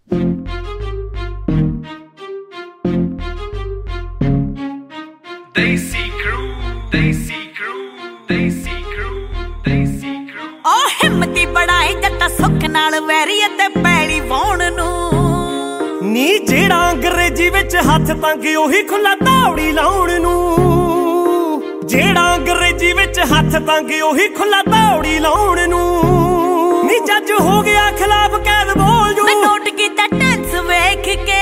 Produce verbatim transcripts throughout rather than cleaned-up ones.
Desi crew, Desi crew, Desi crew, Desi crew। ओ हिम्मती बढ़ाई जट्टा सुख नाल वैरी ते पैड़ी वाउण नू नी जेड़ा अंग्रेजी विच हथ तंग ओही खुला धावड़ी लाउण नू जेड़ा अंग्रेजी विच हथ तंग ओही खुला धावड़ी लाउण नू नी जज हो गया खिलाफ कैद बोल जू मैं नोट कीता टेंस वेख के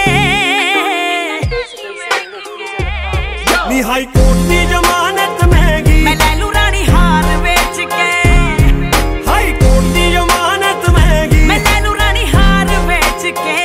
नी हाई कोर्ट दी जमानत महंगी मैं ले लूं रानी हार बेच के हाई कोर्ट दी जमानत महंगी मैं ले लूं रानी हार बेच के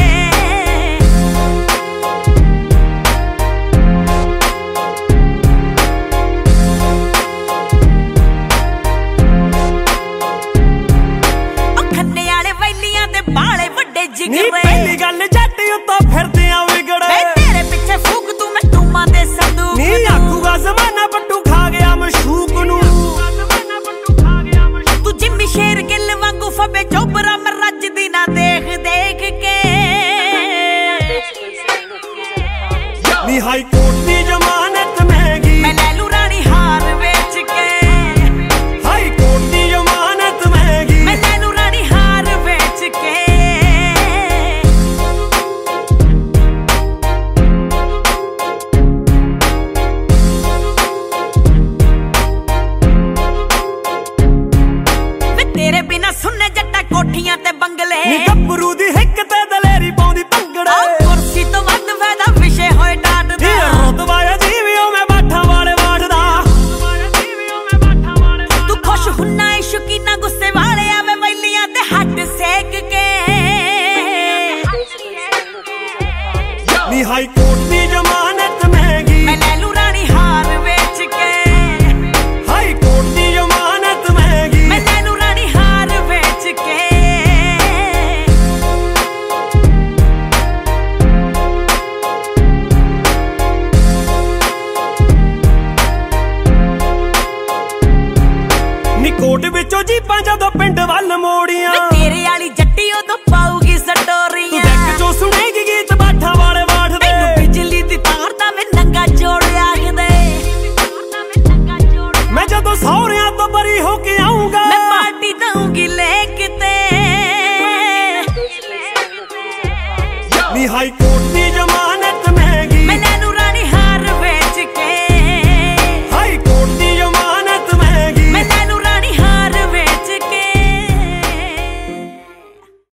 खन्ने वाले वैलियां दे बाले वड्डे जिगरे पहली गल जट उत्तों फिरदे आ विगड़े मैं तेरे पीछे फूक तू मैं टूमा दे संदूक नी आखूगा जमाना पट्टू खा गया मशूक नू तू जिम्मी शेर गिल वांगू फबे चोबरा मैं रजदी ना देख देख के नी हाई कोर्ट दी जमानत महंगी मैं ले लूं रानी हार बेच के हाई कोर्ट दी जमानत महंगी मैं ले लूं रानी हार बेच के वे तेरे बिना सुनने जट्टा कोठियां ते बंगले नी गब्बरू दी हिक ते